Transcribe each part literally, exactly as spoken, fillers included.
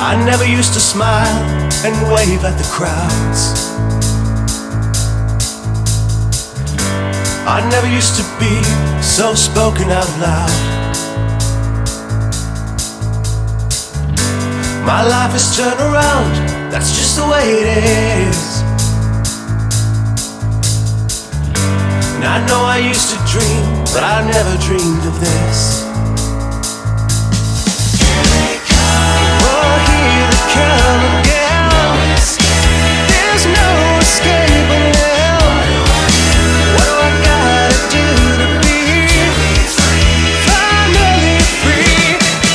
I never used to smile and wave at the crowds. I never used to be so spoken out loud. My life has turned around, that's just the way it is. And I know I used to dream, but I never dreamed of this. Oh, here they come again. There's no escaping them. What do I gotta do to be finally free?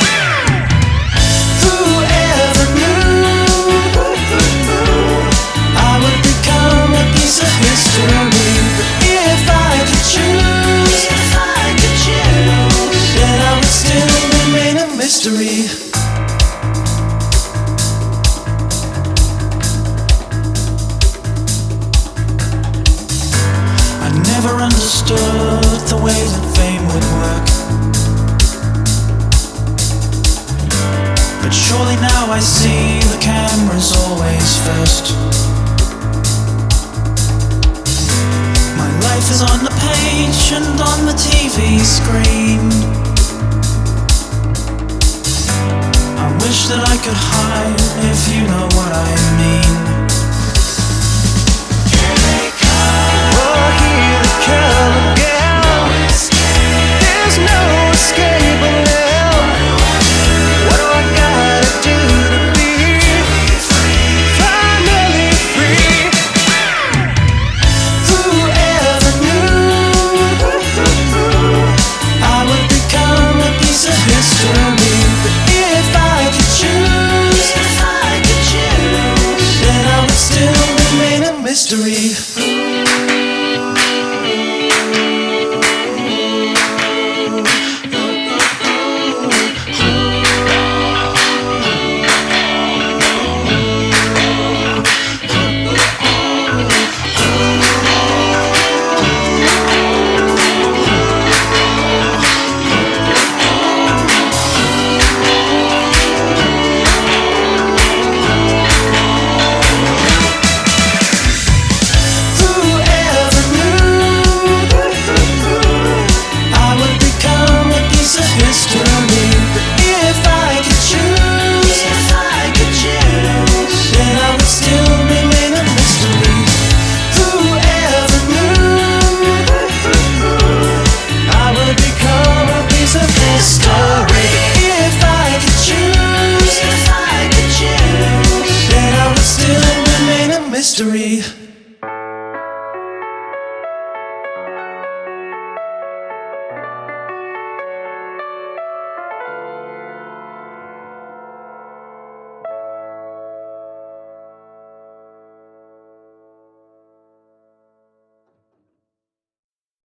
Whoever knew I would become a piece of history? If I could choose, if I could choose, then I would still remain a mystery. I never understood the way that fame would work, but surely now I see the camera's always first. Life is on the page and on the T V screen. I wish that I could hide, if you know what I mean. Here they come. Oh, here they come again. There's no escaping them. What do I gotta do to be finally free? If I could choose, if I could choose, then I would still remain a mystery.